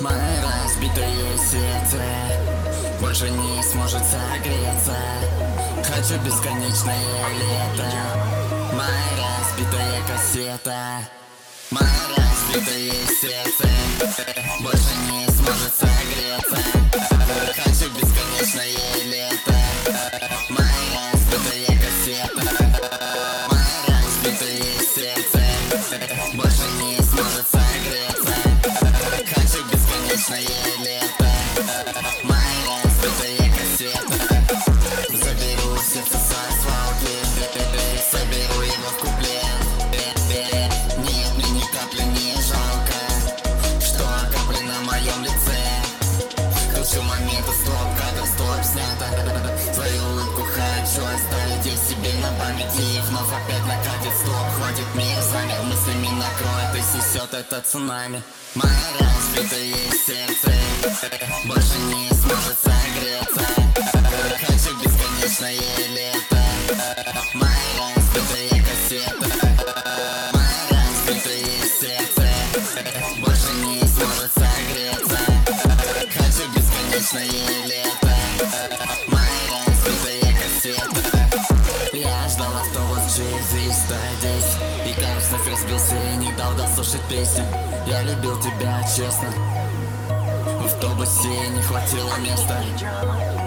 Мое разбитое сердце больше не сможет согреться. Хочу бесконечное лето. Моя разбитая кассета. Мое разбитое сердце больше не сможет согреться. Хочу бесконечное лето. Моя разбитая кассета. Мое разбитое сердце больше не сможет согреться. Хочу бесконечное лето. Моя разбитая кассета. Заберу сердце со свалки, соберу его в куплет. Нет, мне ни капли не жалко, что капли на моем лице. Кручу моменты стоп, кадр стоп снято. Свою улыбку хочу оставить я себе на память. И вновь опять накатит стоп. Хватит мир замер, мыслями накроет и снесет это цунами. Мое разбитое сердце больше не сможет согреться. Хочу бесконечное лето. Моя разбитая кассета. Мое разбитое сердце больше не сможет согреться. Хочу бесконечное лето. Моя разбитая кассета. Я ждал автобус через 110. И кажется, вновь разбился и не дал дослушать песню. Я любил тебя честно. В автобусе не хватило места.